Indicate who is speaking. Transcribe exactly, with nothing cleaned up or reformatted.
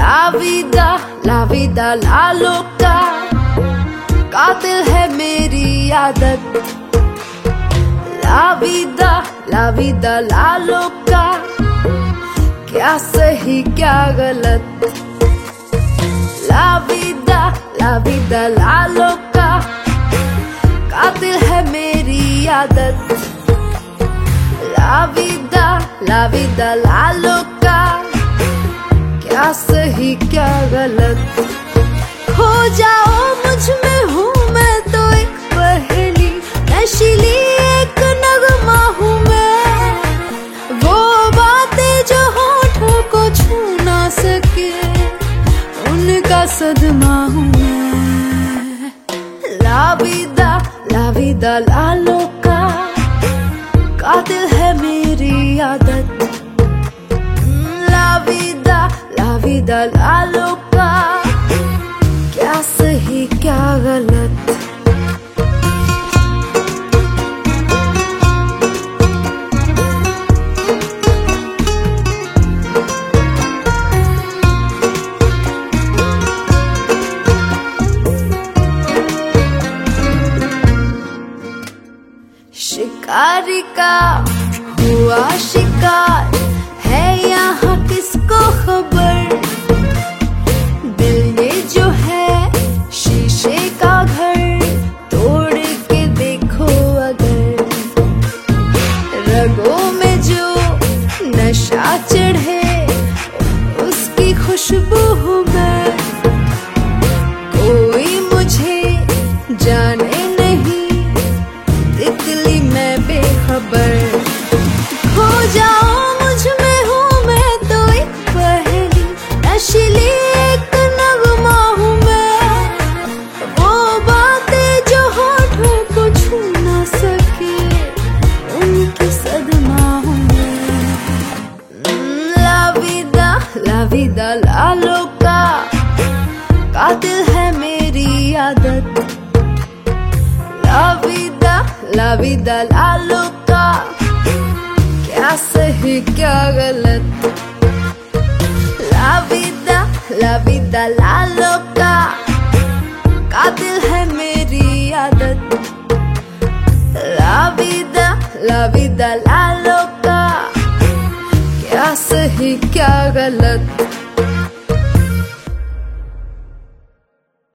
Speaker 1: ला विदा ला विदा ला लोका, कातिल है मेरी आदत। ला विदा ला विदा ला लोका, क्या सही क्या गलत। ला विदा ला विदा ला लोका, कातिल है मेरी आदत। ला विदा ला विदा ला लोका, क्या सही क्या गलत। खो जाओ मुझ में हूँ मैं तो एक पहेली, नशीली एक नगमा हूँ मैं। वो बातें जो होठों को छू ना सके, उनका सदमा हूँ मैं। ला विदा ला विदा ला लोका, कातिल है मेरी आदत। ला विदा ला विदा ला लोका, क्या सही क्या गलत। शिकारी का हुआ शिकार है यहाँ किसको खबर। दिल ने जो है शीशे का घर, तोड़ के देखो अगर। रगों में जो नशा चढ़े, उसकी खुशबू हूँ मैं। कोई मुझे जाने नहीं, तितली मैं बेखबर। खो जाओ मुझ में हूँ मैं तो एक पहेली, नशीली एक नगमा हूँ मैं। वो बातें जो होठों को छू ना सके, उनकी सदमा हूँ मैं। ला विदा ला विदा ला लोका, कातिल है मेरी आदत। ला विदा ला विदा ला लोका, क्या सही क्या गलत। ला विदा ला विदा ला लोका, कातिल है मेरी आदत। ला विदा ला विदा ला लोका, क्या सही क्या गलत।